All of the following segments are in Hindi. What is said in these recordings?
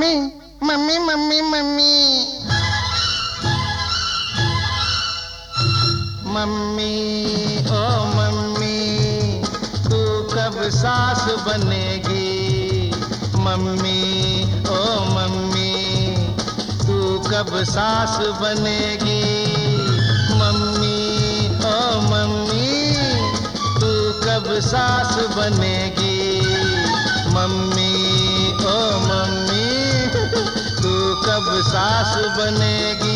Mummy mummy mummy mummy mummy ओ मम्मी, तू कब सास बनेगी? मम्मी ओ मम्मी, तू कब सास बनेगी? मम्मी ओ मम्मी, तू कब सास बनेगी? मम्मी ओ मम्मी, तू कब सास बनेगी?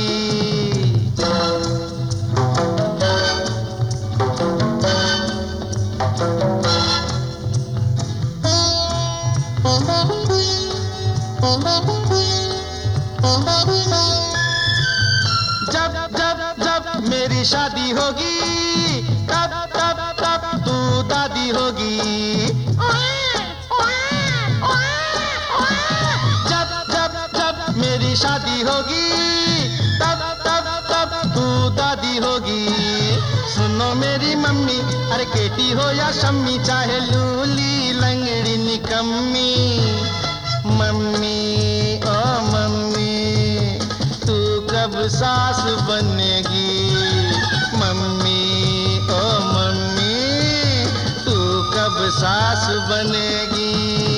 जब जब जब मेरी शादी होगी, तब तब तब तू दादी होगी। जब जब जब मेरी शादी होगी, तब तब तब तू दादी होगी। सुनो मेरी मम्मी, अरे केटी हो या शम्मी, चाहे लूली लंगड़ी निकम्मी। मम्मी ओ मम्मी, तू कब सास बनेगी? मम्मी ओ मम्मी, तू कब सास बनेगी?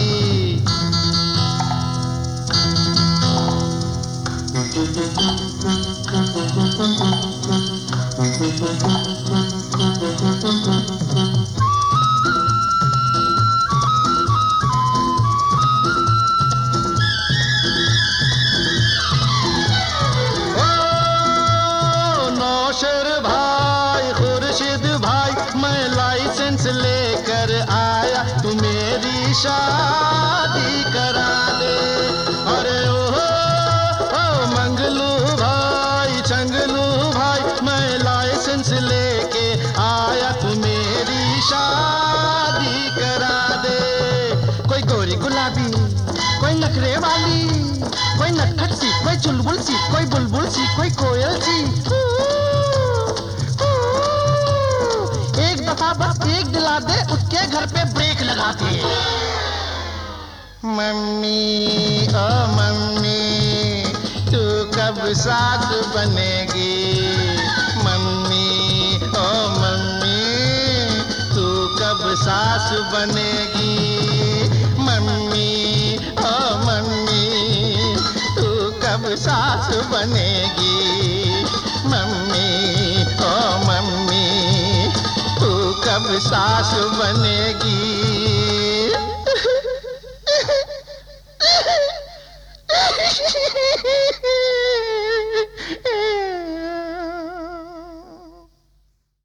नौशर भाई, खुर्शीद भाई, मैं लाइसेंस लेकर आया, तू मेरी शादी करा दे। अरे ओ मंगलू भाई, चंगलू भाई, मैं लाइसेंस लेके आया, तू मेरी शादी करा दे। कोई गोरी गुलाबी, कोई नखरे वाली, कोई नटखट सी, कोई चुलबुल सी, कोई बुलबुल सी, कोई कोयल सी। एक दफा बस एक दिला दे, उसके घर पे ब्रेक लगा दे। मम्मी ओ मम्मी, तू कब सास बनेगी? मम्मी ओ मम्मी, तू कब सास बनेगी? मम्मी ओ मम्मी, तू कब सास बनेगी? मम्मी ओ मम्मी, तू कब सास बनेगी?